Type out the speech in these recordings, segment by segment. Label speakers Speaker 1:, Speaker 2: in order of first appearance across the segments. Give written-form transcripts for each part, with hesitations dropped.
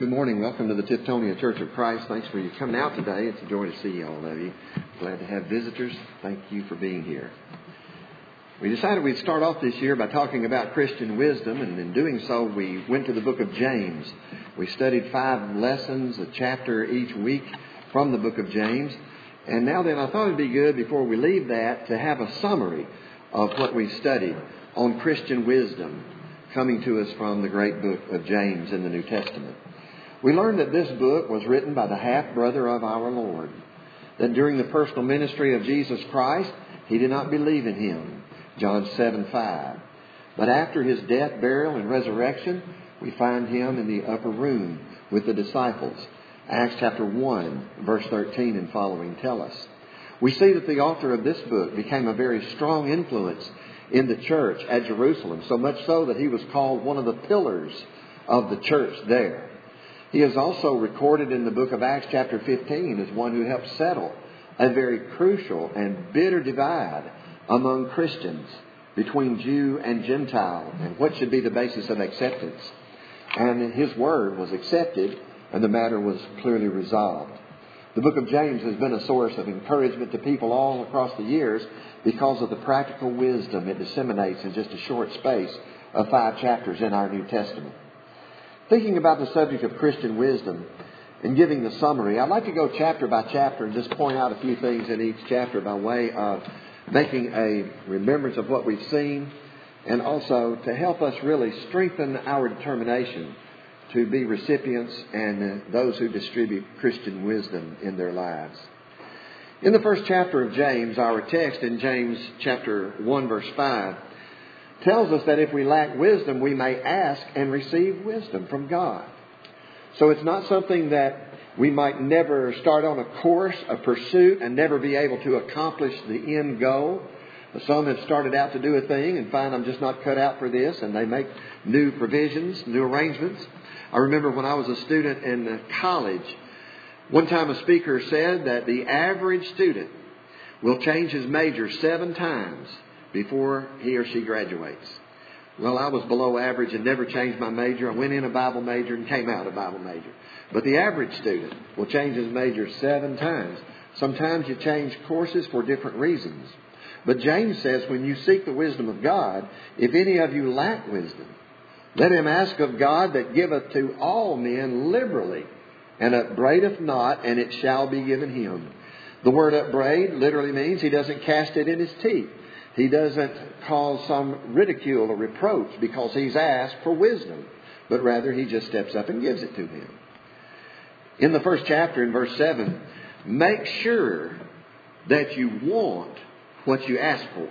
Speaker 1: Good morning. Welcome to the Tiftonia Church of Christ. Thanks for you coming out today. It's a joy to see all of you. Glad to have visitors. Thank you for being here. We decided we'd start off this year by talking about Christian wisdom, and in doing so, we went to the book of James. We studied 5 lessons, a chapter each week from the book of James. And now then, I thought it'd be good, before we leave that, to have a summary of what we studied on Christian wisdom, coming to us from the great book of James in the New Testament. We learned that this book was written by the half-brother of our Lord, that during the personal ministry of Jesus Christ, he did not believe in him, John 7:5. But after his death, burial, and resurrection, we find him in the upper room with the disciples. Acts chapter 1, verse 13 and following tell us. We see that the author of this book became a very strong influence in the church at Jerusalem, so much so that he was called one of the pillars of the church there. He is also recorded in the book of Acts chapter 15 as one who helped settle a very crucial and bitter divide among Christians between Jew and Gentile, and what should be the basis of acceptance. And his word was accepted, and the matter was clearly resolved. The book of James has been a source of encouragement to people all across the years because of the practical wisdom it disseminates in just a short space of 5 chapters in our New Testament. Thinking about the subject of Christian wisdom and giving the summary, I'd like to go chapter by chapter and just point out a few things in each chapter by way of making a remembrance of what we've seen, and also to help us really strengthen our determination to be recipients and those who distribute Christian wisdom in their lives. In the first chapter of James, our text in James chapter 1 verse 5 tells us that if we lack wisdom, we may ask and receive wisdom from God. So it's not something that we might never start on a course, a pursuit, and never be able to accomplish the end goal. Some have started out to do a thing and find I'm just not cut out for this, and they make new provisions, new arrangements. I remember when I was a student in college, one time a speaker said that the average student will change his major 7 times before he or she graduates. Well, I was below average and never changed my major. I went in a Bible major and came out a Bible major. But the average student will change his major 7 times. Sometimes you change courses for different reasons. But James says, when you seek the wisdom of God, if any of you lack wisdom, let him ask of God that giveth to all men liberally, and upbraideth not, and it shall be given him. The word upbraid literally means he doesn't cast it in his teeth. He doesn't cause some ridicule or reproach because he's asked for wisdom, but rather he just steps up and gives it to him. In the first chapter, in verse 7, make sure that you want what you ask for.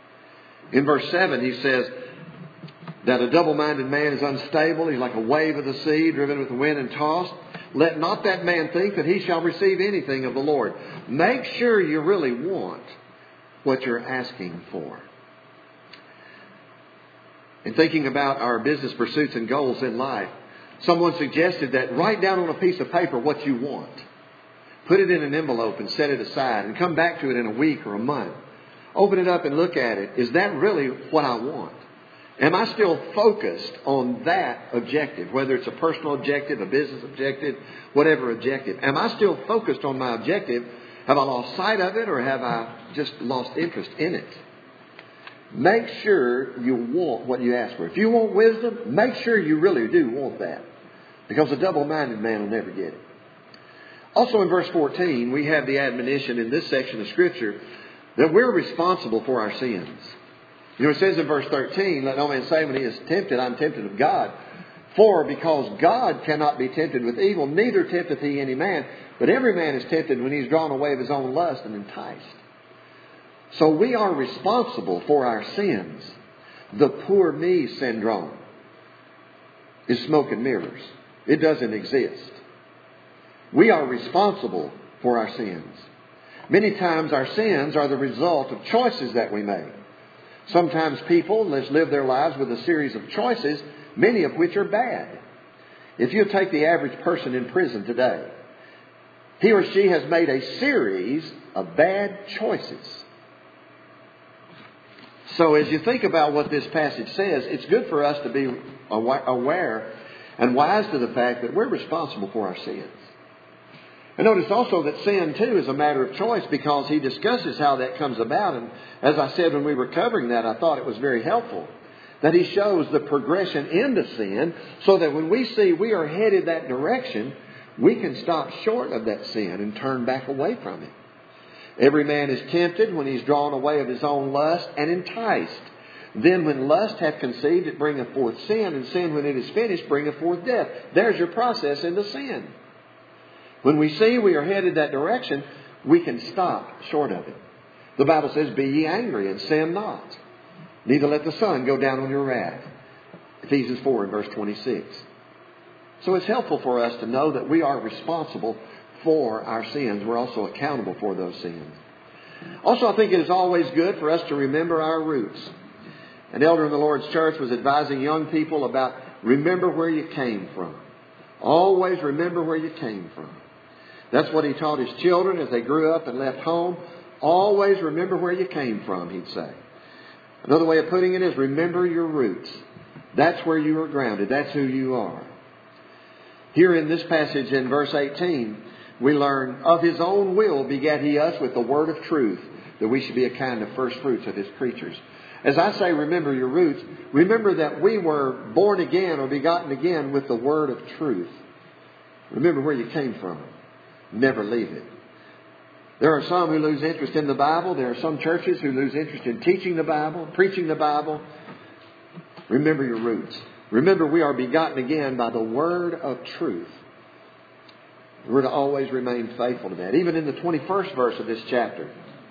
Speaker 1: In verse 7, he says that a double-minded man is unstable. He's like a wave of the sea, driven with the wind and tossed. Let not that man think that he shall receive anything of the Lord. Make sure you really want what you're asking for. In thinking about our business pursuits and goals in life, someone suggested that write down on a piece of paper what you want. Put it in an envelope and set it aside and come back to it in a week or a month. Open it up and look at it. Is that really what I want? Am I still focused on that objective, whether it's a personal objective, a business objective, whatever objective? Am I still focused on my objective? Have I lost sight of it, or have I just lost interest in it? Make sure you want what you ask for. If you want wisdom, make sure you really do want that, because a double-minded man will never get it. Also in verse 14, we have the admonition in this section of Scripture that we're responsible for our sins. You know, it says in verse 13, let no man say when he is tempted, I'm tempted of God. For because God cannot be tempted with evil, neither tempteth he any man. But every man is tempted when he's drawn away of his own lust and enticed. So we are responsible for our sins. The poor me syndrome is smoke and mirrors. It doesn't exist. We are responsible for our sins. Many times our sins are the result of choices that we make. Sometimes people live their lives with a series of choices, many of which are bad. If you take the average person in prison today, he or she has made a series of bad choices. So as you think about what this passage says, it's good for us to be aware and wise to the fact that we're responsible for our sins. And notice also that sin, too, is a matter of choice, because he discusses how that comes about. And as I said when we were covering that, I thought it was very helpful that he shows the progression into sin, so that when we see we are headed that direction, we can stop short of that sin and turn back away from it. Every man is tempted when he's drawn away of his own lust and enticed. Then when lust hath conceived, it bringeth forth sin, and sin, when it is finished, bringeth forth death. There's your process into sin. When we see we are headed that direction, we can stop short of it. The Bible says, be ye angry and sin not. Neither let the sun go down on your wrath. Ephesians 4 and verse 26. So it's helpful for us to know that we are responsible for our sins. We're also accountable for those sins. Also, I think it is always good for us to remember our roots. An elder in the Lord's church was advising young people about remember where you came from. Always remember where you came from. That's what he taught his children as they grew up and left home. Always remember where you came from, he'd say. Another way of putting it is remember your roots. That's where you are grounded. That's who you are. Here in this passage in verse 18, we learn, of his own will begat he us with the word of truth, that we should be a kind of first fruits of his creatures. As I say, remember your roots, remember that we were born again or begotten again with the word of truth. Remember where you came from. Never leave it. There are some who lose interest in the Bible. There are some churches who lose interest in teaching the Bible, preaching the Bible. Remember your roots. Remember we are begotten again by the word of truth. We're to always remain faithful to that. Even in the 21st verse of this chapter,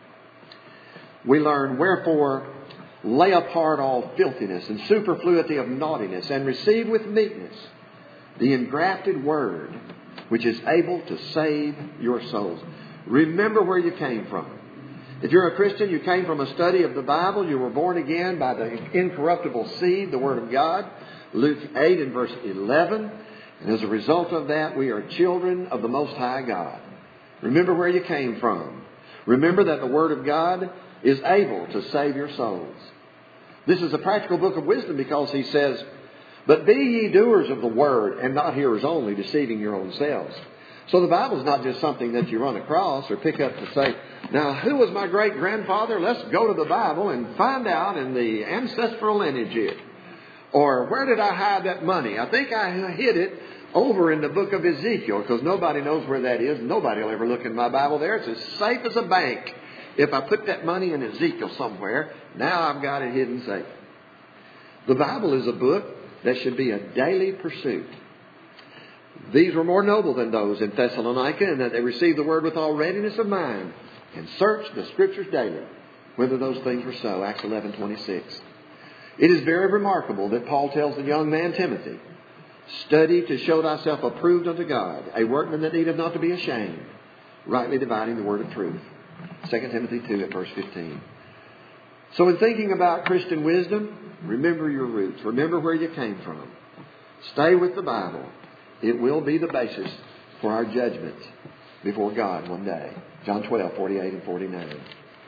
Speaker 1: we learn, wherefore lay apart all filthiness and superfluity of naughtiness, and receive with meekness the engrafted word, which is able to save your souls. Remember where you came from. If you're a Christian, you came from a study of the Bible. You were born again by the incorruptible seed, the Word of God. Luke 8 and verse 11. And as a result of that, we are children of the Most High God. Remember where you came from. Remember that the Word of God is able to save your souls. This is a practical book of wisdom, because he says, but be ye doers of the Word and not hearers only, deceiving your own selves. So the Bible is not just something that you run across or pick up to say, now who was my great-grandfather? Let's go to the Bible and find out in the ancestral lineage here. Or where did I hide that money? I think I hid it over in the book of Ezekiel, because nobody knows where that is. Nobody will ever look in my Bible there. It's as safe as a bank. If I put that money in Ezekiel somewhere, now I've got it hidden safe. The Bible is a book that should be a daily pursuit. These were more noble than those in Thessalonica, in that they received the word with all readiness of mind and searched the Scriptures daily, whether those things were so. Acts 11:26. It is very remarkable that Paul tells the young man Timothy, study to show thyself approved unto God, a workman that needeth not to be ashamed, rightly dividing the word of truth. 2 Timothy 2 at verse 15. So in thinking about Christian wisdom, remember your roots. Remember where you came from. Stay with the Bible. It will be the basis for our judgment before God one day. John 12:48 and 49.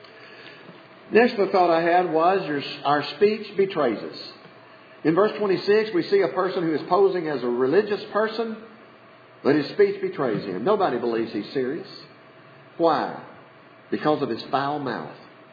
Speaker 1: Next, the thought I had was our speech betrays us. In verse 26, we see a person who is posing as a religious person, but his speech betrays him. Nobody believes he's serious. Why? Because of his foul mouth.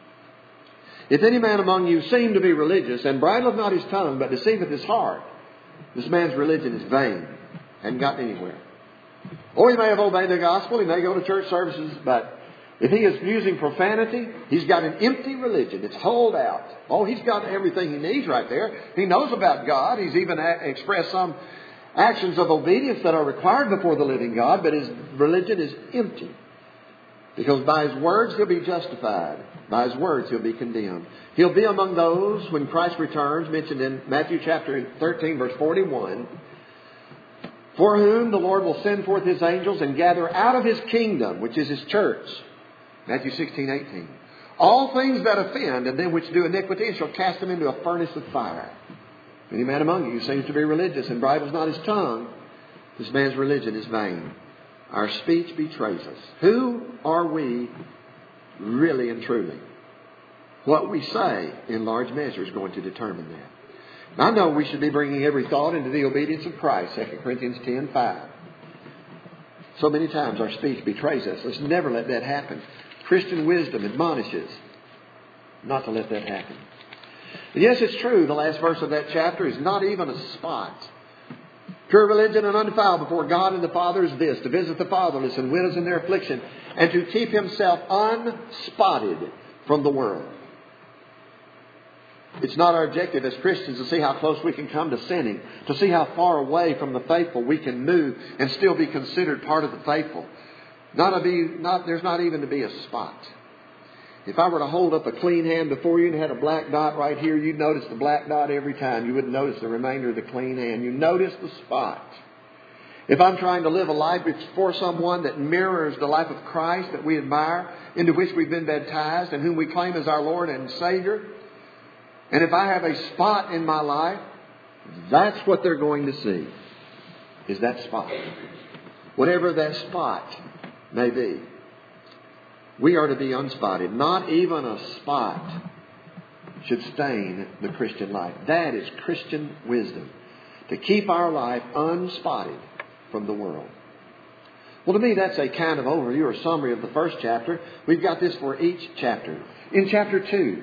Speaker 1: If any man among you seem to be religious, and bridleth not his tongue, but deceiveth his heart, this man's religion is vain. Hadn't gotten anywhere. Or he may have obeyed the gospel, he may go to church services, but if he is using profanity, he's got an empty religion. It's holed out. Oh, he's got everything he needs right there. He knows about God. He's even expressed some actions of obedience that are required before the living God, but his religion is empty. Because by his words he'll be justified. By his words he'll be condemned. He'll be among those, when Christ returns, mentioned in Matthew chapter 13, verse 41, for whom the Lord will send forth his angels and gather out of his kingdom, which is his church. Matthew 16:18. All things that offend, and them which do iniquity, and shall cast them into a furnace of fire. If any man among you seems to be religious and bridles not his tongue, this man's religion is vain. Our speech betrays us. Who are we really and truly? What we say in large measure is going to determine that. I know we should be bringing every thought into the obedience of Christ, 2 Corinthians 10:5. So many times our speech betrays us. Let's never let that happen. Christian wisdom admonishes not to let that happen. And yes, it's true. The last verse of that chapter is not even a spot. Pure religion and undefiled before God and the Father is this, to visit the fatherless and widows in their affliction, and to keep himself unspotted from the world. It's not our objective as Christians to see how close we can come to sinning, to see how far away from the faithful we can move and still be considered part of the faithful. There's not even to be a spot. If I were to hold up a clean hand before you and had a black dot right here, you'd notice the black dot every time. You wouldn't notice the remainder of the clean hand. You notice the spot. If I'm trying to live a life before someone that mirrors the life of Christ that we admire, into which we've been baptized and whom we claim as our Lord and Savior, and if I have a spot in my life, that's what they're going to see, is that spot. Whatever that spot may be. We are to be unspotted. Not even a spot should stain the Christian life. That is Christian wisdom. To keep our life unspotted from the world. Well, to me, that's a kind of overview or summary of the first chapter. We've got this for each chapter. In chapter 2,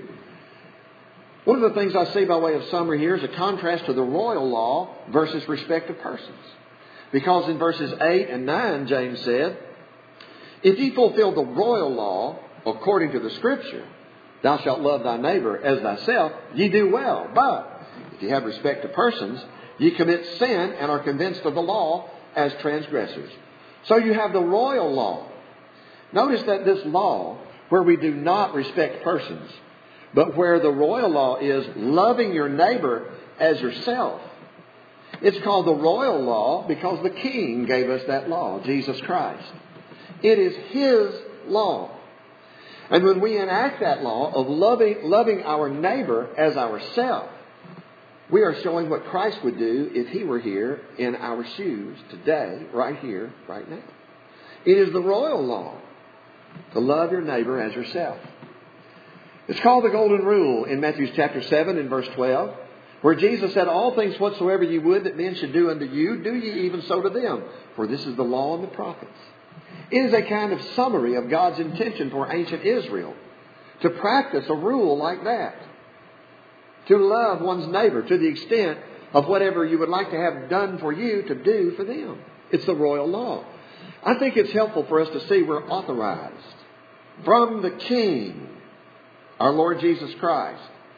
Speaker 1: one of the things I see by way of summary here is a contrast to the royal law versus respect of persons. Because in verses 8 and 9, James said, if ye fulfill the royal law according to the Scripture, thou shalt love thy neighbor as thyself, ye do well. But if ye have respect to persons, ye commit sin and are convinced of the law as transgressors. So you have the royal law. Notice that this law, where we do not respect persons, but where the royal law is loving your neighbor as yourself. It's called the royal law because the King gave us that law, Jesus Christ. It is His law. And when we enact that law of loving our neighbor as ourselves, we are showing what Christ would do if He were here in our shoes today, right here, right now. It is the royal law to love your neighbor as yourself. It's called the Golden Rule in Matthew chapter 7 and verse 12, where Jesus said, all things whatsoever ye would that men should do unto you, do ye even so to them. For this is the law and the prophets. It is a kind of summary of God's intention for ancient Israel to practice a rule like that. To love one's neighbor to the extent of whatever you would like to have done for you to do for them. It's the royal law. I think it's helpful for us to see we're authorized from the King, our Lord Jesus Christ,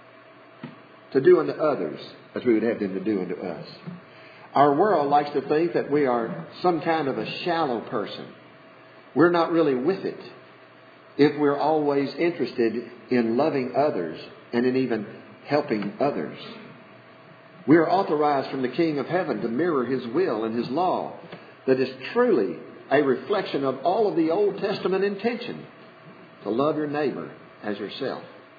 Speaker 1: to do unto others as we would have them to do unto us. Our world likes to think that we are some kind of a shallow person. We're not really with it if we're always interested in loving others and in even helping others. We are authorized from the King of Heaven to mirror His will and His law that is truly a reflection of all of the Old Testament intention to love your neighbor as yourself.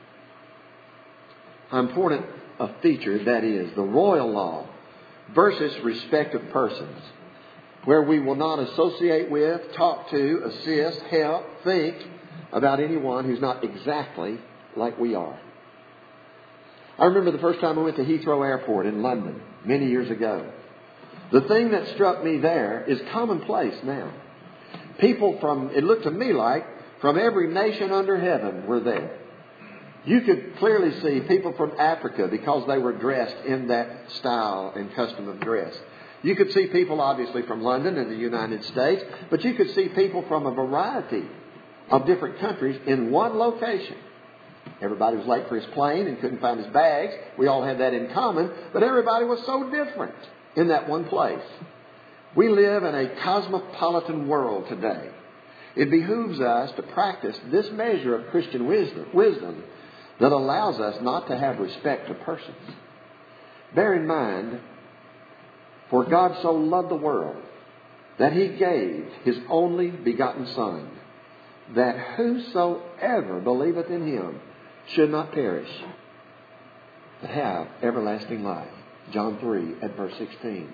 Speaker 1: How important a feature that is, the royal law versus respect of persons, where we will not associate with, talk to, assist, help, think about anyone who's not exactly like we are. I remember the first time I went to Heathrow Airport in London many years ago. The thing that struck me there is commonplace now. People from, it looked to me like, from every nation under heaven were there. You could clearly see people from Africa because they were dressed in that style and custom of dress. You could see people obviously from London and the United States, but you could see people from a variety of different countries in one location. Everybody was late for his plane and couldn't find his bags. We all had that in common, but everybody was so different in that one place. We live in a cosmopolitan world today. It behooves us to practice this measure of Christian wisdom that allows us not to have respect to persons. Bear in mind, for God so loved the world that He gave His only begotten Son, that whosoever believeth in Him should not perish, but have everlasting life. John 3 at verse 16.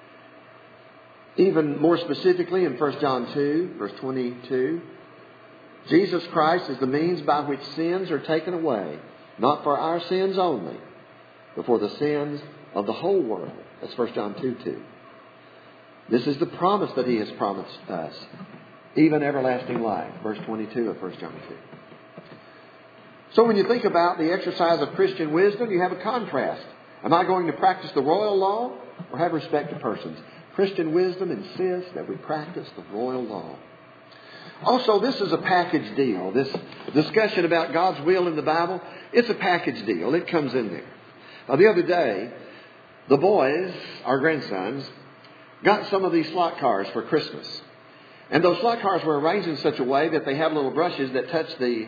Speaker 1: Even more specifically in 1 John 2, verse 22, Jesus Christ is the means by which sins are taken away, not for our sins only, but for the sins of the whole world. That's 1 John 2:2. This is the promise that He has promised us, even everlasting life. Verse 22 of 1 John 2. So when you think about the exercise of Christian wisdom, you have a contrast. Am I going to practice the royal law or have respect to persons? Christian wisdom insists that we practice the royal law. Also, this is a package deal. This discussion about God's will in the Bible, it's a package deal. It comes in there. Now, the other day, the boys, our grandsons, got some of these slot cars for Christmas. And those slot cars were arranged in such a way that they have little brushes that touch the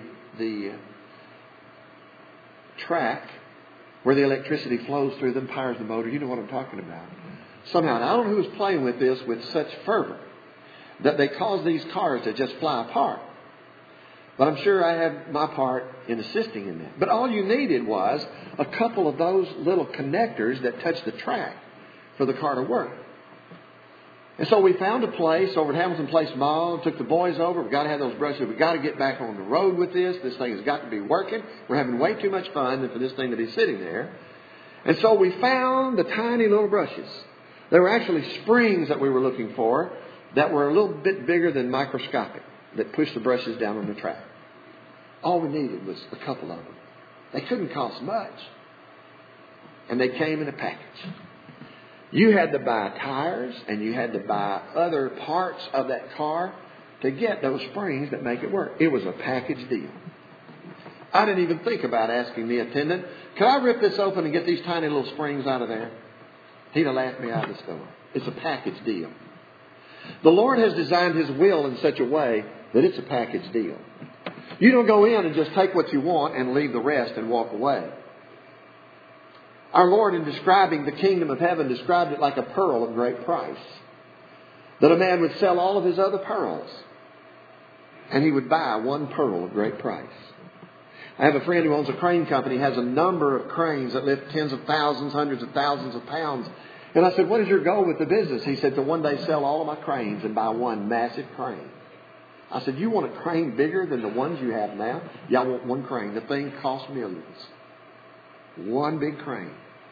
Speaker 1: track where the electricity flows through them, powers the motor. You know what I'm talking about. Somehow, I don't know who was playing with this with such fervor that they caused these cars to just fly apart. But I'm sure I had my part in assisting in that. But all you needed was a couple of those little connectors that touch the track for the car to work. And so we found a place over at Hamilton Place Mall, took the boys over. We've got to have those brushes. We've got to get back on the road with this. This thing has got to be working. We're having way too much fun than for this thing to be sitting there. And so we found the tiny little brushes. There were actually springs that we were looking for that were a little bit bigger than microscopic, that pushed the brushes down on the track. All we needed was a couple of them. They couldn't cost much. And they came in a package. You had to buy tires and you had to buy other parts of that car to get those springs that make it work. It was a package deal. I didn't even think about asking the attendant, could I rip this open and get these tiny little springs out of there? He'd have laughed me out of the store. It's a package deal. The Lord has designed His will in such a way that it's a package deal. You don't go in and just take what you want and leave the rest and walk away. Our Lord, in describing the kingdom of heaven, described it like a pearl of great price. That a man would sell all of his other pearls and he would buy one pearl of great price. I have a friend who owns a crane company, has a number of cranes that lift tens of thousands, hundreds of thousands of pounds. And I said, what is your goal with the business? He said, to one day sell all of my cranes and buy one massive crane. I said, you want a crane bigger than the ones you have now? Yeah, I want one crane. The thing costs millions. One big crane.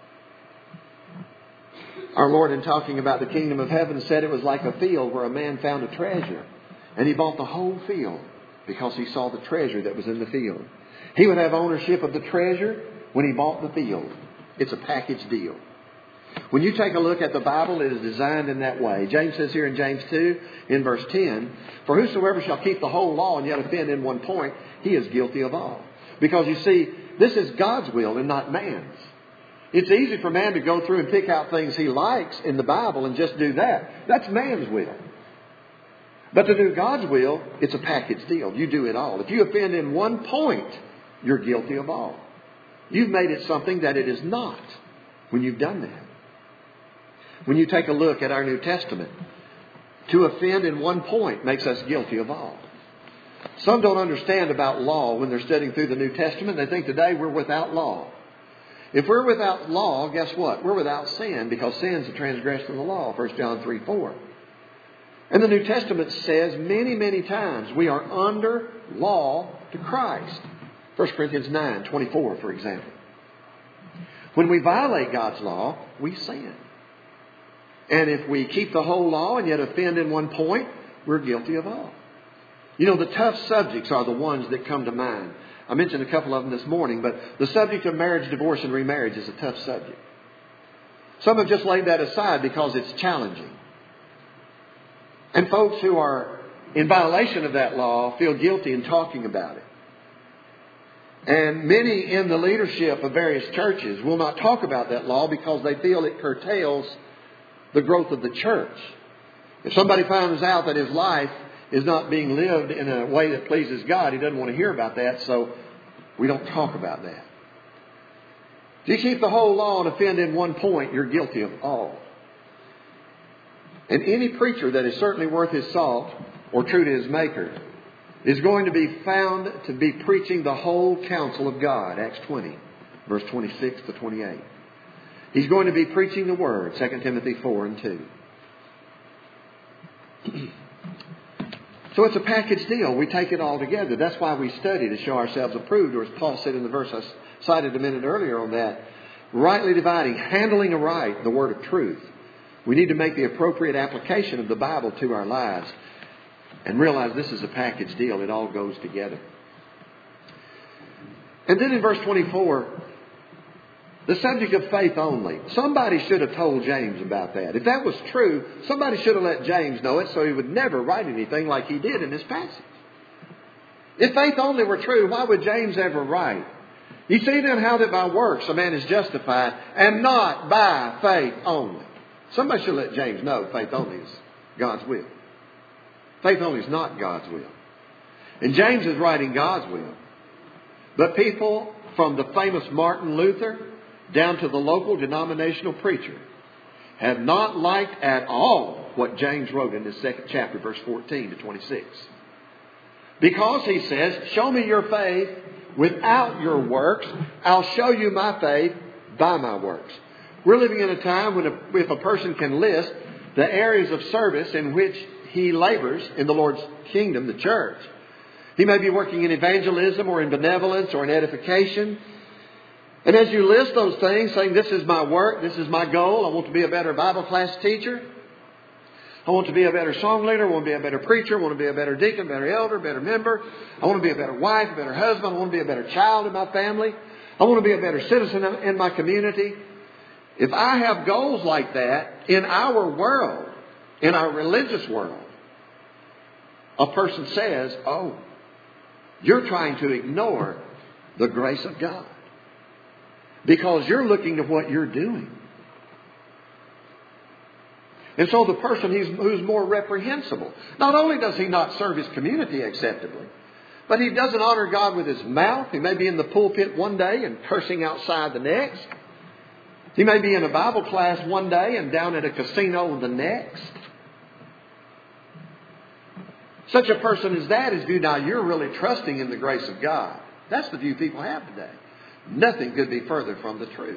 Speaker 1: Our Lord, in talking about the kingdom of heaven, said it was like a field where a man found a treasure. And he bought the whole field because he saw the treasure that was in the field. He would have ownership of the treasure when he bought the field. It's a package deal. When you take a look at the Bible, it is designed in that way. James says here in James 2, in verse 10, for whosoever shall keep the whole law and yet offend in one point, he is guilty of all. Because you see, this is God's will and not man's. It's easy for man to go through and pick out things he likes in the Bible and just do that. That's man's will. But to do God's will, it's a package deal. You do it all. If you offend in one point, you're guilty of all. You've made it something that it is not when you've done that. When you take a look at our New Testament, to offend in one point makes us guilty of all. Some don't understand about law when they're studying through the New Testament. They think today we're without law. If we're without law, guess what? We're without sin, because sin's a transgression of the law, 1 John 3:4. And the New Testament says many, many times we are under law to Christ. 1 Corinthians 9:24, for example. When we violate God's law, we sin. And if we keep the whole law and yet offend in one point, we're guilty of all. You know, the tough subjects are the ones that come to mind. I mentioned a couple of them this morning, but the subject of marriage, divorce, and remarriage is a tough subject. Some have just laid that aside because it's challenging. And folks who are in violation of that law feel guilty in talking about it. And many in the leadership of various churches will not talk about that law because they feel it curtails the growth of the church. If somebody finds out that his life is not being lived in a way that pleases God, he doesn't want to hear about that, so we don't talk about that. If you keep the whole law and offend in one point, you're guilty of all. And any preacher that is certainly worth his salt or true to his Maker is going to be found to be preaching the whole counsel of God, Acts 20, verse 26 to 28. He's going to be preaching the Word, 2 Timothy 4 and 2. So it's a package deal. We take it all together. That's why we study, to show ourselves approved. Or as Paul said in the verse I cited a minute earlier on that, rightly dividing, handling aright the word of truth. We need to make the appropriate application of the Bible to our lives and realize this is a package deal. It all goes together. And then in verse 24, the subject of faith only. Somebody should have told James about that. If that was true, somebody should have let James know it so he would never write anything like he did in this passage. If faith only were true, why would James ever write? You see then how that by works a man is justified, and not by faith only. Somebody should let James know faith only is God's will. Faith only is not God's will. And James is writing God's will. But people from the famous Martin Luther down to the local denominational preacher have not liked at all what James wrote in this second chapter, verse 14 to 26. Because he says, show me your faith without your works. I'll show you my faith by my works. We're living in a time when if a person can list the areas of service in which he labors in the Lord's kingdom, the church. He may be working in evangelism or in benevolence or in edification. And as you list those things, saying, this is my work, this is my goal, I want to be a better Bible class teacher. I want to be a better song leader. I want to be a better preacher. I want to be a better deacon, better elder, better member. I want to be a better wife, a better husband. I want to be a better child in my family. I want to be a better citizen in my community. If I have goals like that in our world, in our religious world, a person says, oh, you're trying to ignore the grace of God because you're looking to what you're doing. And so the person who's more reprehensible, not only does he not serve his community acceptably, but he doesn't honor God with his mouth. He may be in the pulpit one day and cursing outside the next. He may be in a Bible class one day and down at a casino the next. Such a person as that is viewed, now you're really trusting in the grace of God. That's the view people have today. Nothing could be further from the truth.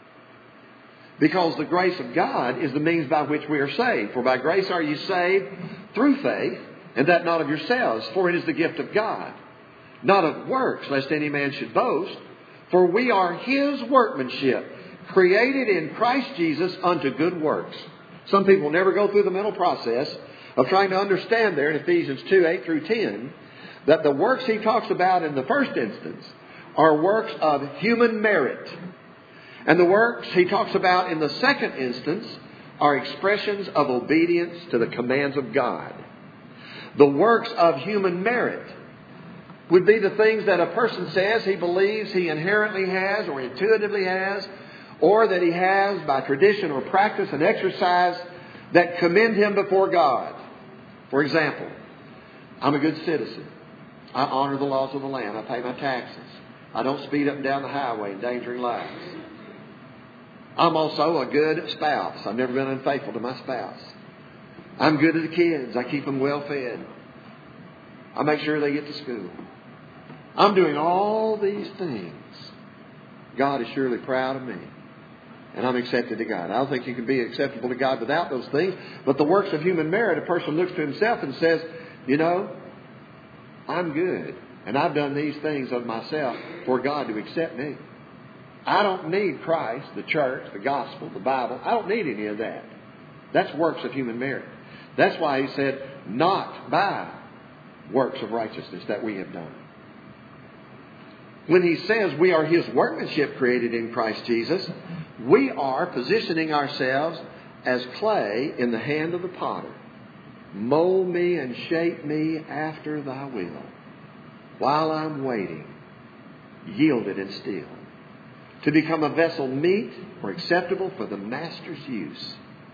Speaker 1: Because the grace of God is the means by which we are saved. For by grace are you saved through faith, and that not of yourselves, for it is the gift of God. Not of works, lest any man should boast. For we are His workmanship, created in Christ Jesus unto good works. Some people never go through the mental process of trying to understand there in Ephesians 2, 8 through 10, that the works he talks about in the first instance are works of human merit. And the works he talks about in the second instance are expressions of obedience to the commands of God. The works of human merit would be the things that a person says he believes he inherently has or intuitively has, or that he has by tradition or practice and exercise that commend him before God. For example, I'm a good citizen. I honor the laws of the land. I pay my taxes. I don't speed up and down the highway endangering lives. I'm also a good spouse. I've never been unfaithful to my spouse. I'm good to the kids. I keep them well fed. I make sure they get to school. I'm doing all these things. God is surely proud of me. And I'm accepted to God. I don't think you can be acceptable to God without those things. But the works of human merit, a person looks to himself and says, you know, I'm good. And I've done these things of myself for God to accept me. I don't need Christ, the church, the gospel, the Bible. I don't need any of that. That's works of human merit. That's why he said, not by works of righteousness that we have done. When he says we are His workmanship created in Christ Jesus, we are positioning ourselves as clay in the hand of the potter. Mold me and shape me after thy will. While I'm waiting, yielded and still, to become a vessel meet or acceptable for the Master's use.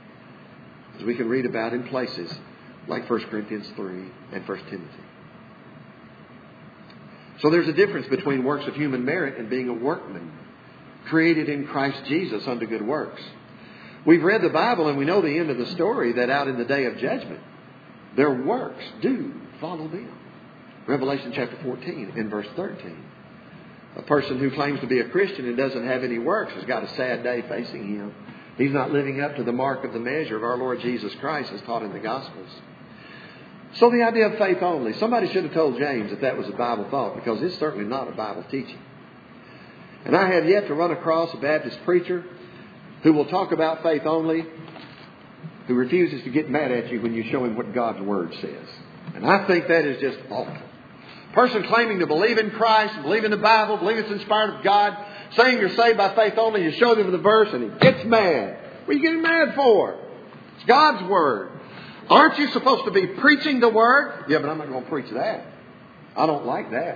Speaker 1: As we can read about in places like 1 Corinthians 3 and 1 Timothy. So there's a difference between works of human merit and being a workman, created in Christ Jesus unto good works. We've read the Bible and we know the end of the story, that out in the day of judgment, their works do follow them. Revelation chapter 14 and verse 13. A person who claims to be a Christian and doesn't have any works has got a sad day facing him. He's not living up to the mark of the measure of our Lord Jesus Christ as taught in the Gospels. So the idea of faith only. Somebody should have told James that was a Bible thought, because it's certainly not a Bible teaching. And I have yet to run across a Baptist preacher who will talk about faith only, who refuses to get mad at you when you show him what God's Word says. And I think that is just awful. A person claiming to believe in Christ, believe in the Bible, believe it's inspired of God, saying you're saved by faith only, you show them the verse and he gets mad. What are you getting mad for? It's God's Word. Aren't you supposed to be preaching the Word? Yeah, but I'm not going to preach that. I don't like that.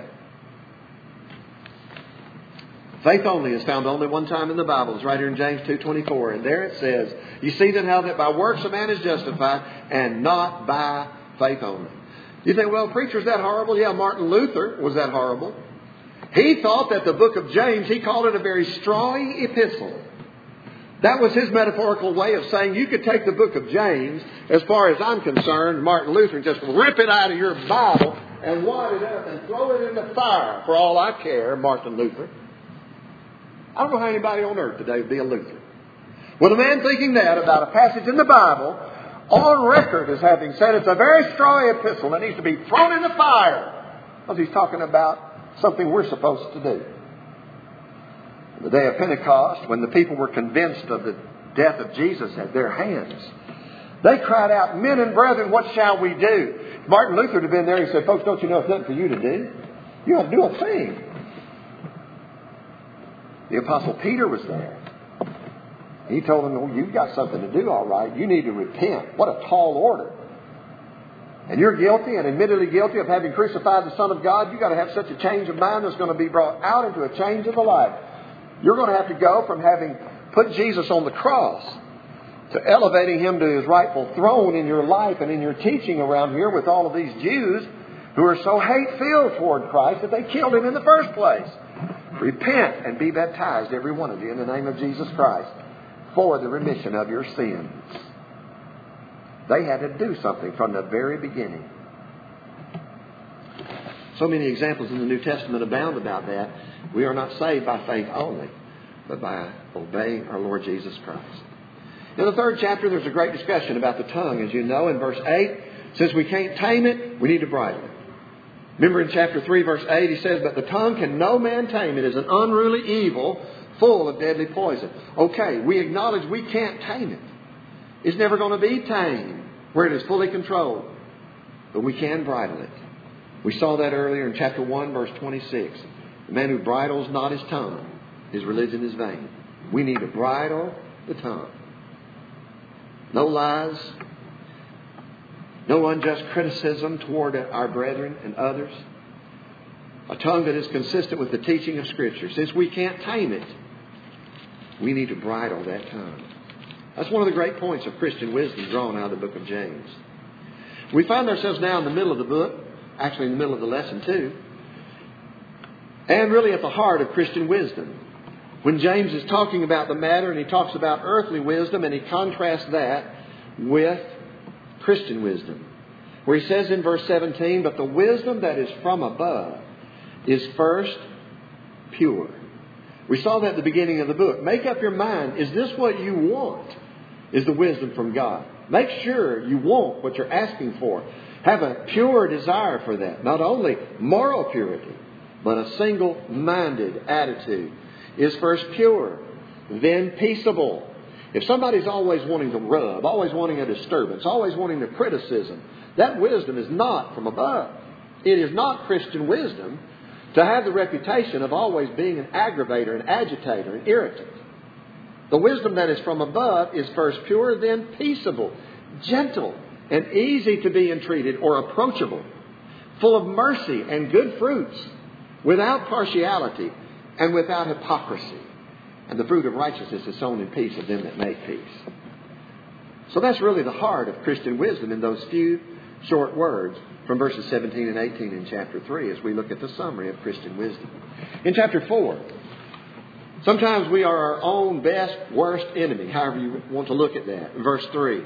Speaker 1: Faith only is found only one time in the Bible. It's right here in James 2:24. And there it says, you see then how that by works a man is justified, and not by faith only. You think, well, preacher's that horrible? Yeah, Martin Luther was that horrible. He thought that the book of James, he called it a very strawy epistle. That was his metaphorical way of saying you could take the book of James, as far as I'm concerned, Martin Luther, and just rip it out of your Bible and wad it up and throw it in the fire. For all I care, Martin Luther. I don't know how anybody on earth today would be a Lutheran. Well, a man thinking that about a passage in the Bible, on record as having said it's a very strawy epistle that needs to be thrown in the fire, because he's talking about something we're supposed to do. On the day of Pentecost, when the people were convinced of the death of Jesus at their hands, they cried out, men and brethren, what shall we do? If Martin Luther had been there, he said, folks, don't you know it's nothing for you to do? You don't have to do a thing. The Apostle Peter was there. He told them, oh, you've got something to do, all right. You need to repent. What a tall order. And you're guilty and admittedly guilty of having crucified the Son of God. You've got to have such a change of mind that's going to be brought out into a change of the life. You're going to have to go from having put Jesus on the cross to elevating Him to His rightful throne in your life and in your teaching around here with all of these Jews who are so hate-filled toward Christ that they killed Him in the first place. Repent and be baptized, every one of you, in the name of Jesus Christ for the remission of your sins. They had to do something from the very beginning. So many examples in the New Testament abound about that. We are not saved by faith only, but by obeying our Lord Jesus Christ. In the 3rd chapter, there's a great discussion about the tongue. As you know, in verse 8, since we can't tame it, we need to bridle it. Remember in chapter 3, verse 8, he says, but the tongue can no man tame. It is an unruly evil, full of deadly poison. Okay, we acknowledge we can't tame it. It's never going to be tamed where it is fully controlled. But we can bridle it. We saw that earlier in chapter 1, verse 26. The man who bridles not his tongue, his religion is vain. We need to bridle the tongue. No lies. No unjust criticism toward our brethren and others. A tongue that is consistent with the teaching of Scripture. Since we can't tame it, we need to bridle that tongue. That's one of the great points of Christian wisdom drawn out of the book of James. We find ourselves now in the middle of the book, actually in the middle of the lesson too, and really at the heart of Christian wisdom. When James is talking about the matter and he talks about earthly wisdom and he contrasts that with Christian wisdom, where he says in verse 17, but the wisdom that is from above is first pure. We saw that at the beginning of the book. Make up your mind. Is this what you want? Is the wisdom from God? Make sure you want what you're asking for. Have a pure desire for that. Not only moral purity, but a single-minded attitude is first pure, then peaceable. If somebody's always wanting to rub, always wanting a disturbance, always wanting the criticism, that wisdom is not from above. It is not Christian wisdom to have the reputation of always being an aggravator, an agitator, an irritant. The wisdom that is from above is first pure, then peaceable, gentle, and easy to be entreated or approachable, full of mercy and good fruits, without partiality and without hypocrisy. And the fruit of righteousness is sown in peace of them that make peace. So that's really the heart of Christian wisdom in those few short words from verses 17 and 18 in chapter 3 as we look at the summary of Christian wisdom. In chapter 4, sometimes we are our own best, worst enemy, however you want to look at that. In verse 3,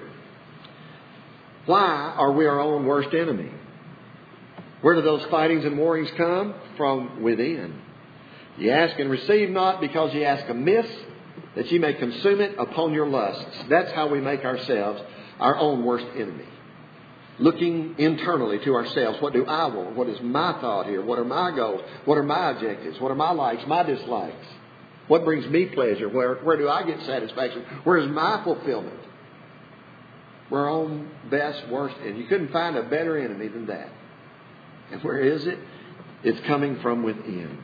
Speaker 1: why are we our own worst enemy? Where do those fightings and warrings come? From within. Ye ask and receive not, because ye ask amiss, that ye may consume it upon your lusts. That's how we make ourselves our own worst enemy. Looking internally to ourselves. What do I want? What is my thought here? What are my goals? What are my objectives? What are my likes, my dislikes? What brings me pleasure? Where do I get satisfaction? Where is my fulfillment? We're on best, worst, and you couldn't find a better enemy than that. And where is it? It's coming from within.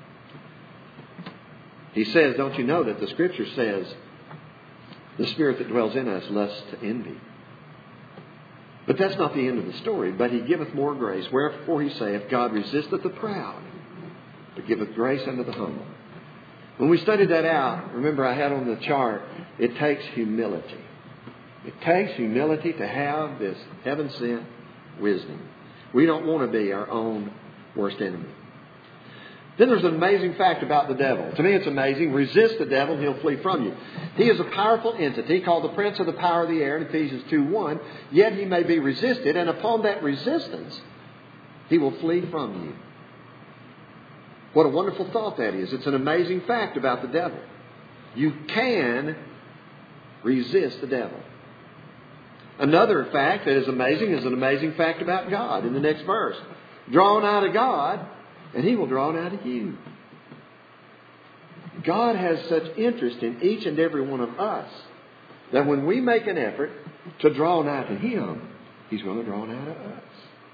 Speaker 1: He says, don't you know that the Scripture says, the spirit that dwells in us lusts to envy. But that's not the end of the story. But He giveth more grace. Wherefore He saith, God resisteth the proud, but giveth grace unto the humble. When we studied that out, remember I had on the chart, it takes humility. It takes humility to have this heaven-sent wisdom. We don't want to be our own worst enemy. Then there's an amazing fact about the devil. To me it's amazing. Resist the devil and he'll flee from you. He is a powerful entity called the prince of the power of the air in Ephesians 2:1. Yet he may be resisted, and upon that resistance he will flee from you. What a wonderful thought that is. It's an amazing fact about the devil. You can resist the devil. Another fact that is amazing is an amazing fact about God in the next verse. Draw nigh to God, and He will draw nigh to you. God has such interest in each and every one of us that when we make an effort to draw nigh to Him, He's going to draw nigh to us.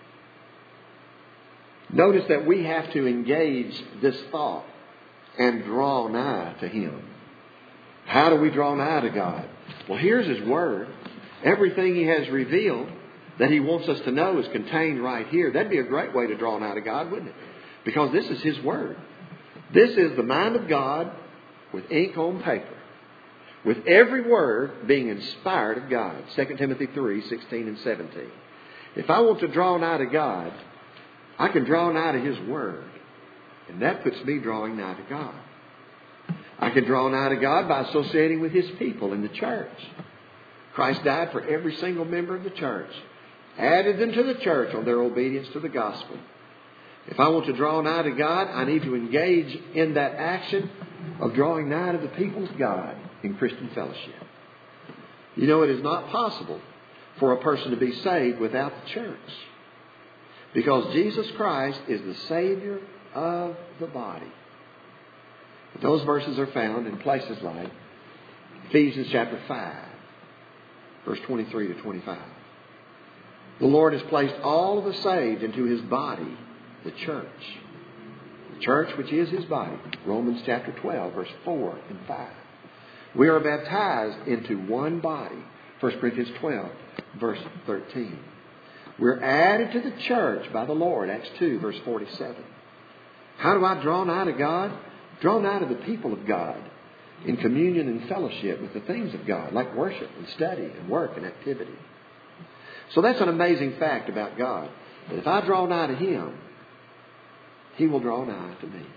Speaker 1: Notice that we have to engage this thought and draw nigh to Him. How do we draw nigh to God? Well, here's His Word. Everything He has revealed that He wants us to know is contained right here. That'd be a great way to draw nigh to God, wouldn't it? Because this is His Word. This is the mind of God with ink on paper. With every word being inspired of God. 2 Timothy 3:16 and 17. If I want to draw nigh to God, I can draw nigh to His Word. And that puts me drawing nigh to God. I can draw nigh to God by associating with His people in the church. Christ died for every single member of the church. Added them to the church on their obedience to the gospel. If I want to draw nigh to God, I need to engage in that action of drawing nigh to the people of God in Christian fellowship. You know, it is not possible for a person to be saved without the church. Because Jesus Christ is the Savior of the body. Those verses are found in places like Ephesians chapter 5, verse 23 to 25. The Lord has placed all of the saved into His body, the church. The church which is His body. Romans chapter 12, verse 4 and 5. We are baptized into one body. 1 Corinthians 12, verse 13. We're added to the church by the Lord. Acts 2, verse 47. How do I draw nigh to God? Draw nigh to the people of God in communion and fellowship with the things of God, like worship and study and work and activity. So that's an amazing fact about God. That if I draw nigh to Him, He will draw nigh to me.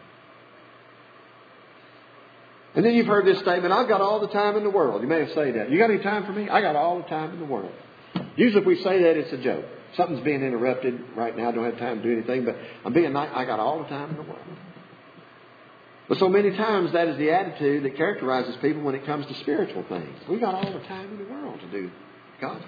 Speaker 1: And then you've heard this statement, I've got all the time in the world. You may have said that. You got any time for me? I got all the time in the world. Usually if we say that, it's a joke. Something's being interrupted right now. I don't have time to do anything, but I'm being nice. I got all the time in the world. But so many times that is the attitude that characterizes people when it comes to spiritual things. We got all the time in the world to do God's will.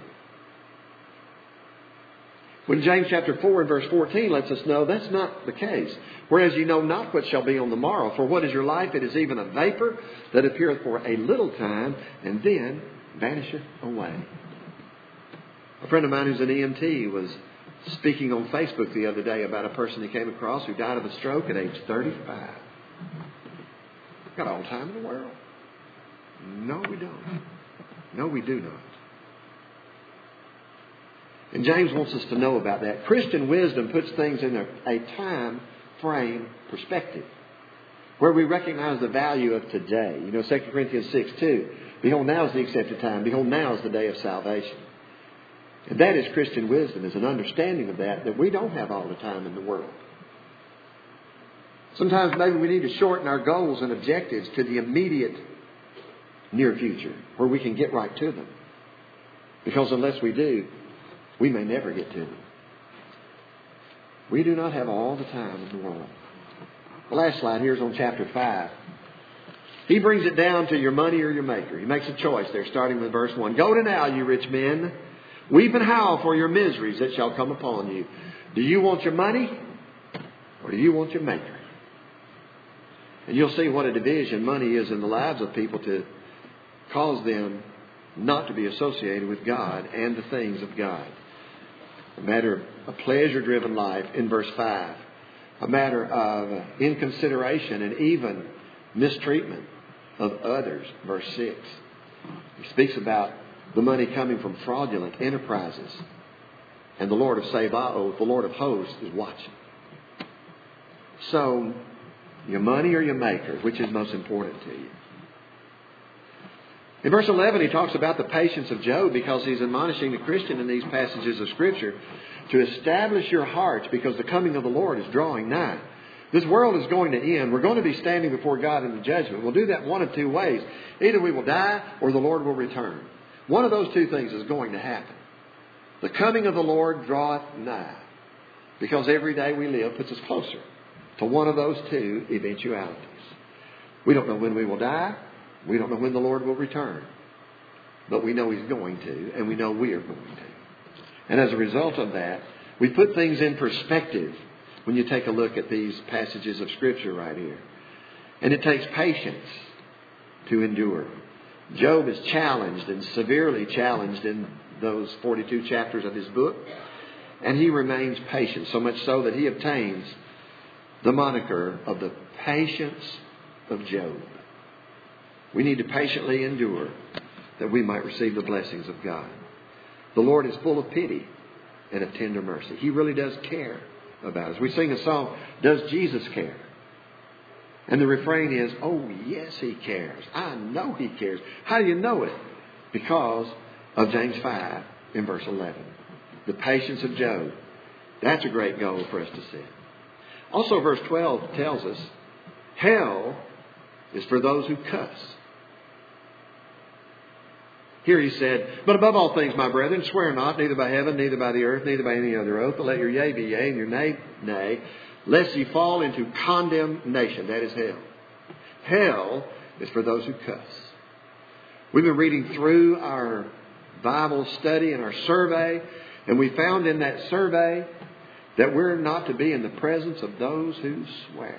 Speaker 1: When James chapter 4 and verse 14 lets us know that's not the case. Whereas you know not what shall be on the morrow. For what is your life? It is even a vapor that appeareth for a little time and then vanisheth away. A friend of mine who's an EMT was speaking on Facebook the other day about a person he came across who died of a stroke at age 35. Got all the time in the world. No, we don't. No, we do not. And James wants us to know about that. Christian wisdom puts things in a time frame perspective where we recognize the value of today. You know, 2 Corinthians 6:2. Behold, now is the accepted time. Behold, now is the day of salvation. And that is Christian wisdom, is an understanding of that we don't have all the time in the world. Sometimes maybe we need to shorten our goals and objectives to the immediate near future where we can get right to them. Because unless we do, we may never get to them. We do not have all the time in the world. The last slide here is on chapter 5. He brings it down to your money or your maker. He makes a choice there, starting with verse 1. Go to now, you rich men. Weep and howl for your miseries that shall come upon you. Do you want your money or do you want your maker? And you'll see what a division money is in the lives of people to cause them not to be associated with God and the things of God. A matter of a pleasure-driven life in verse 5. A matter of inconsideration and even mistreatment of others, verse 6. He speaks about the money coming from fraudulent enterprises. And the Lord of Sabaoth, the Lord of hosts, is watching. So, your money or your maker, which is most important to you? In verse 11, he talks about the patience of Job because he's admonishing the Christian in these passages of Scripture to establish your hearts because the coming of the Lord is drawing nigh. This world is going to end. We're going to be standing before God in the judgment. We'll do that one of two ways. Either we will die or the Lord will return. One of those two things is going to happen. The coming of the Lord draweth nigh because every day we live puts us closer to one of those two eventualities. We don't know when we will die. We don't know when the Lord will return. But we know He's going to, and we know we are going to. And as a result of that, we put things in perspective when you take a look at these passages of Scripture right here. And it takes patience to endure. Job is challenged and severely challenged in those 42 chapters of his book. And he remains patient, so much so that he obtains the moniker of the patience of Job. We need to patiently endure that we might receive the blessings of God. The Lord is full of pity and of tender mercy. He really does care about us. We sing a song, Does Jesus Care? And the refrain is, oh yes, He cares. I know He cares. How do you know it? Because of James 5 in verse 11. The patience of Job. That's a great goal for us to set. Also verse 12 tells us, hell is for those who cuss. Here he said, but above all things, my brethren, swear not, neither by heaven, neither by the earth, neither by any other oath, but let your yea be yea, and your nay, nay, lest ye fall into condemnation. That is hell. Hell is for those who cuss. We've been reading through our Bible study and our survey, and we found in that survey that we're not to be in the presence of those who swear.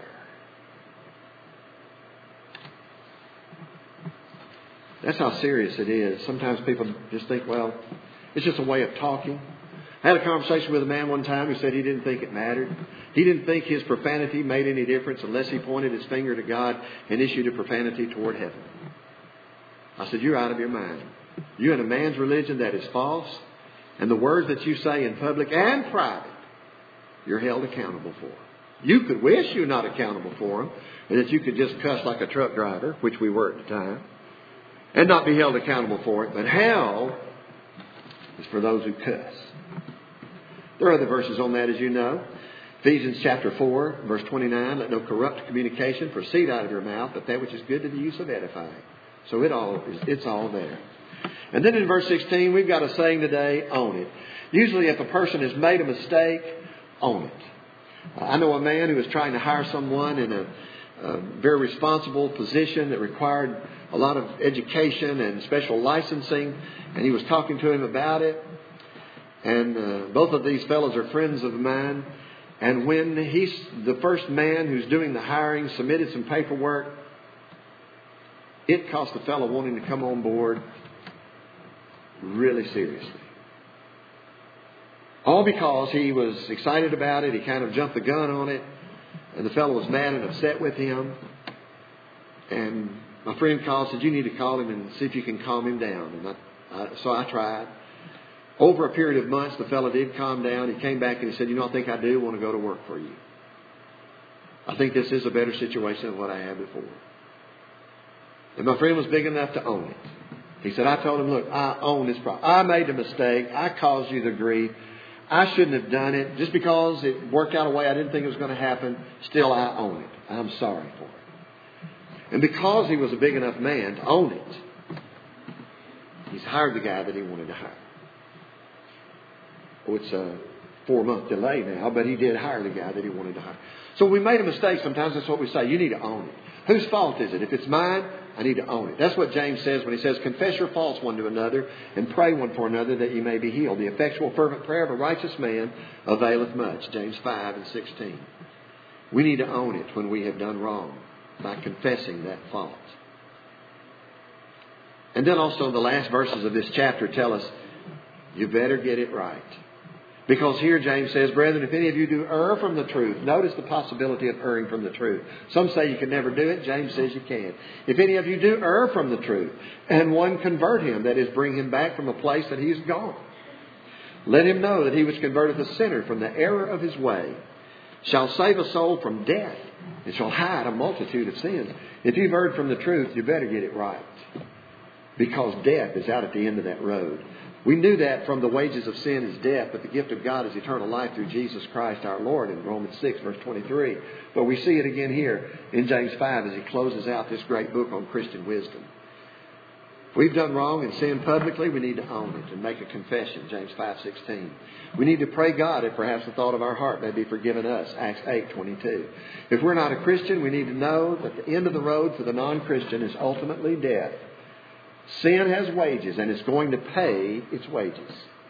Speaker 1: That's how serious it is. Sometimes people just think, well, it's just a way of talking. I had a conversation with a man one time who said he didn't think it mattered. He didn't think his profanity made any difference unless he pointed his finger to God and issued a profanity toward heaven. I said, you're out of your mind. You're in a man's religion that is false. And the words that you say in public and private, you're held accountable for. You could wish you're not accountable for them and that you could just cuss like a truck driver, which we were at the time, and not be held accountable for it. But hell is for those who cuss. There are other verses on that, as you know. Ephesians chapter 4, verse 29, let no corrupt communication proceed out of your mouth, but that which is good to the use of edifying. So it's all there. And then in verse 16, we've got a saying today, own it. Usually if a person has made a mistake, own it. I know a man who was trying to hire someone in a very responsible position that required a lot of education and special licensing, and he was talking to him about it. And both of these fellows are friends of mine. And when the first man who's doing the hiring submitted some paperwork, it cost the fellow wanting to come on board really seriously. All because he was excited about it. He kind of jumped the gun on it. And the fellow was mad and upset with him. And my friend called, said, you need to call him and see if you can calm him down. And so I tried. Over a period of months, the fellow did calm down. He came back and he said, I think I do want to go to work for you. I think this is a better situation than what I had before. And my friend was big enough to own it. He said, I told him, look, I own this problem. I made a mistake. I caused you the grief. I shouldn't have done it. Just because it worked out a way I didn't think it was going to happen, still I own it. I'm sorry for it. And because he was a big enough man to own it, he's hired the guy that he wanted to hire. Oh, it's a 4-month delay now, but he did hire the guy that he wanted to hire. So when we made a mistake, sometimes that's what we say. You need to own it. Whose fault is it? If it's mine, I need to own it. That's what James says when he says, confess your faults one to another and pray one for another that you may be healed. The effectual fervent prayer of a righteous man availeth much. James 5 and 16. We need to own it when we have done wrong. by confessing that fault. And then also the last verses of this chapter tell us, you better get it right. Because here James says, brethren, if any of you do err from the truth, notice the possibility of erring from the truth. Some say you can never do it. James says you can. If any of you do err from the truth, and one convert him, that is, bring him back from a place that he is gone, let him know that he which converteth a sinner from the error of his way shall save a soul from death, and shall hide a multitude of sins. If you've erred from the truth, you better get it right. Because death is out at the end of that road. We knew that from the wages of sin is death, but the gift of God is eternal life through Jesus Christ our Lord in Romans 6, verse 23. But we see it again here in James 5 as he closes out this great book on Christian wisdom. If we've done wrong and sinned publicly, we need to own it and make a confession, James 5:16. We need to pray God if perhaps the thought of our heart may be forgiven us, Acts 8:22. If we're not a Christian, we need to know that the end of the road for the non-Christian is ultimately death. Sin has wages, and it's going to pay its wages.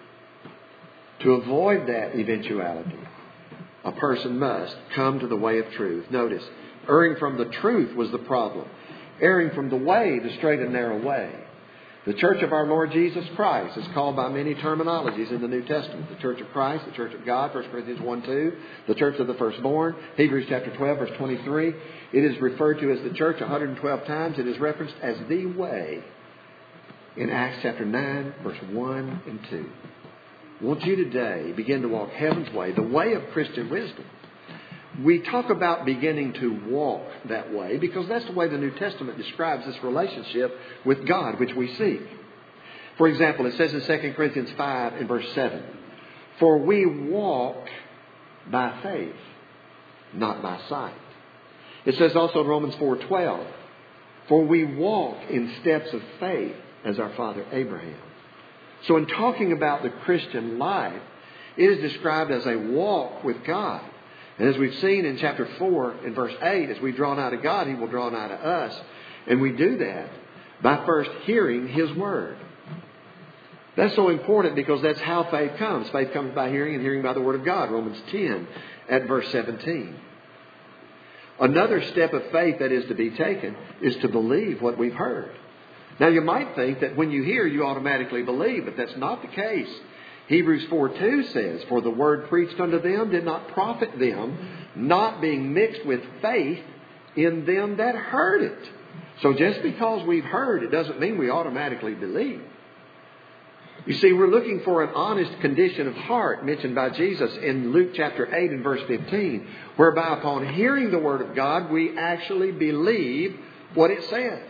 Speaker 1: To avoid that eventuality, a person must come to the way of truth. Notice, erring from the truth was the problem. Erring from the way, the straight and narrow way. The church of our Lord Jesus Christ is called by many terminologies in the New Testament. The church of Christ, the church of God, 1 Corinthians 1:2, the church of the firstborn, Hebrews chapter 12, verse 23. It is referred to as the church 112 times. It is referenced as the way in Acts chapter 9, verse 1 and 2. Won't you today begin to walk heaven's way, the way of Christian wisdom? We talk about beginning to walk that way because that's the way the New Testament describes this relationship with God, which we seek. For example, it says in 2 Corinthians 5 and verse 7, for we walk by faith, not by sight. It says also in Romans 4:12, for we walk in steps of faith as our father Abraham. So in talking about the Christian life, it is described as a walk with God. And as we've seen in chapter 4 and verse 8, as we draw nigh to God, He will draw nigh to us. And we do that by first hearing His Word. That's so important because that's how faith comes. Faith comes by hearing, and hearing by the Word of God. Romans 10 at verse 17. Another step of faith that is to be taken is to believe what we've heard. Now you might think that when you hear, you automatically believe, but that's not the case. Hebrews 4:2 says, for the word preached unto them did not profit them, not being mixed with faith in them that heard it. So just because we've heard, it doesn't mean we automatically believe. You see, we're looking for an honest condition of heart mentioned by Jesus in Luke chapter 8 and verse 15, whereby upon hearing the Word of God, we actually believe what it says.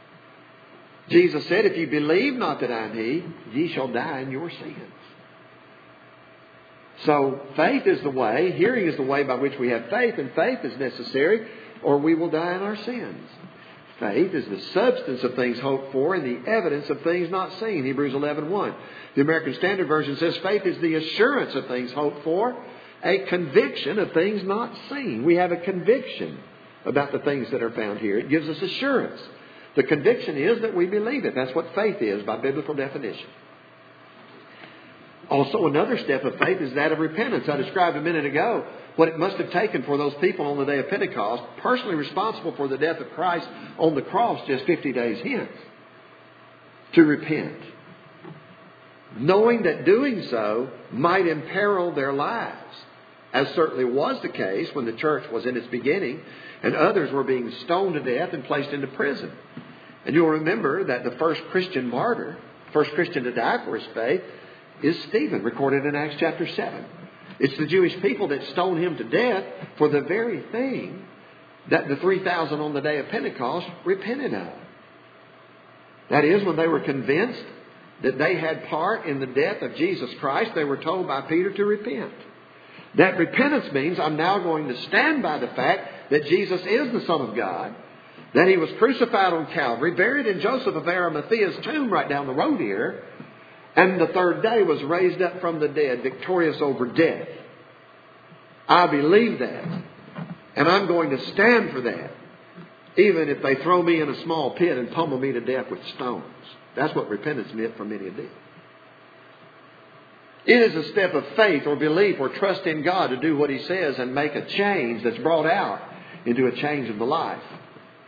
Speaker 1: Jesus said, if you believe not that I am He, ye shall die in your sins. So faith is the way, hearing is the way by which we have faith, and faith is necessary or we will die in our sins. Faith is the substance of things hoped for and the evidence of things not seen. Hebrews 11:1. The American Standard Version says faith is the assurance of things hoped for, a conviction of things not seen. We have a conviction about the things that are found here. It gives us assurance. The conviction is that we believe it. That's what faith is by biblical definition. Also, another step of faith is that of repentance. I described a minute ago what it must have taken for those people on the day of Pentecost, personally responsible for the death of Christ on the cross just 50 days hence, to repent. Knowing that doing so might imperil their lives, as certainly was the case when the church was in its beginning and others were being stoned to death and placed into prison. And you'll remember that the first Christian martyr, first Christian to die for his faith, is Stephen, recorded in Acts chapter 7. It's the Jewish people that stoned him to death for the very thing that the 3,000 on the day of Pentecost repented of. That is, when they were convinced that they had part in the death of Jesus Christ, they were told by Peter to repent. That repentance means I'm now going to stand by the fact that Jesus is the Son of God, that He was crucified on Calvary, buried in Joseph of Arimathea's tomb right down the road here, and the third day was raised up from the dead, victorious over death. I believe that. And I'm going to stand for that. Even if they throw me in a small pit and pummel me to death with stones. That's what repentance meant for many of them. It is a step of faith or belief or trust in God to do what He says and make a change that's brought out into a change of the life.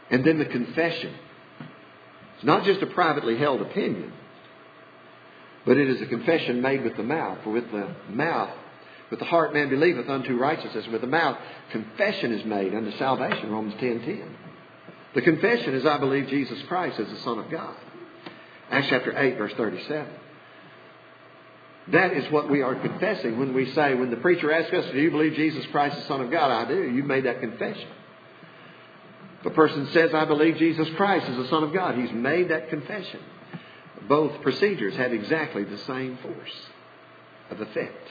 Speaker 1: And then the confession. It's not just a privately held opinion, but it is a confession made with the mouth. For with the heart man believeth unto righteousness. With the mouth, confession is made unto salvation. Romans 10:10. The confession is, I believe Jesus Christ is the Son of God. Acts chapter 8, verse 37. That is what we are confessing when we say, when the preacher asks us, do you believe Jesus Christ is the Son of God? I do. You've made that confession. If a person says, I believe Jesus Christ is the Son of God, he's made that confession. Both procedures have exactly the same force of effect.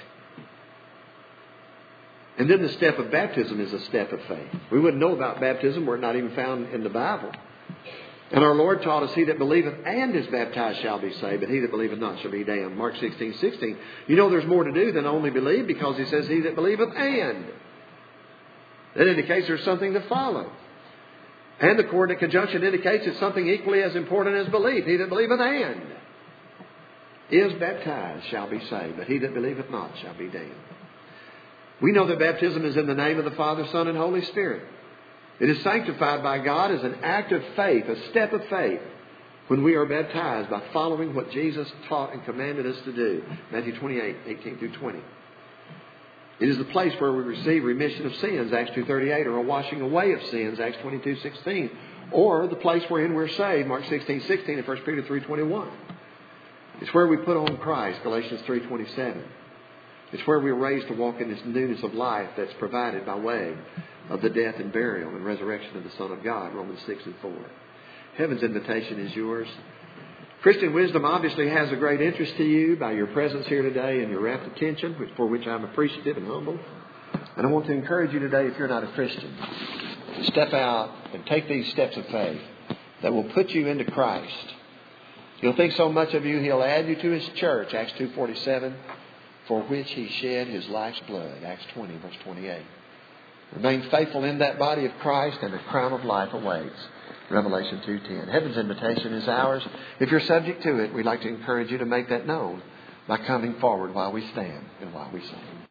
Speaker 1: And then the step of baptism is a step of faith. We wouldn't know about baptism were it not even found in the Bible. And our Lord taught us, he that believeth and is baptized shall be saved, but he that believeth not shall be damned. Mark 16:16. You know there's more to do than only believe, because he says, he that believeth and. That indicates there's something to follow. And the coordinate conjunction indicates it's something equally as important as belief. He that believeth and is baptized shall be saved, but he that believeth not shall be damned. We know that baptism is in the name of the Father, Son, and Holy Spirit. It is sanctified by God as an act of faith, a step of faith, when we are baptized by following what Jesus taught and commanded us to do. Matthew 28:18-20. It is the place where we receive remission of sins, Acts 2:38, or a washing away of sins, Acts 22:16, or the place wherein we're saved, Mark 16:16 and 1 Peter 3:21. It's where we put on Christ, Galatians 3:27. It's where we're raised to walk in this newness of life that's provided by way of the death and burial and resurrection of the Son of God, Romans 6:4. Heaven's invitation is yours. Christian wisdom obviously has a great interest to you by your presence here today and your rapt attention, for which I'm appreciative and humble. And I want to encourage you today, if you're not a Christian, to step out and take these steps of faith that will put you into Christ. He'll think so much of you, he'll add you to his church, Acts 2:47, for which he shed his life's blood, Acts 20, verse 28. Remain faithful in that body of Christ, and a crown of life awaits, Revelation 2:10. Heaven's invitation is ours. If you're subject to it, we'd like to encourage you to make that known by coming forward while we stand and while we sing.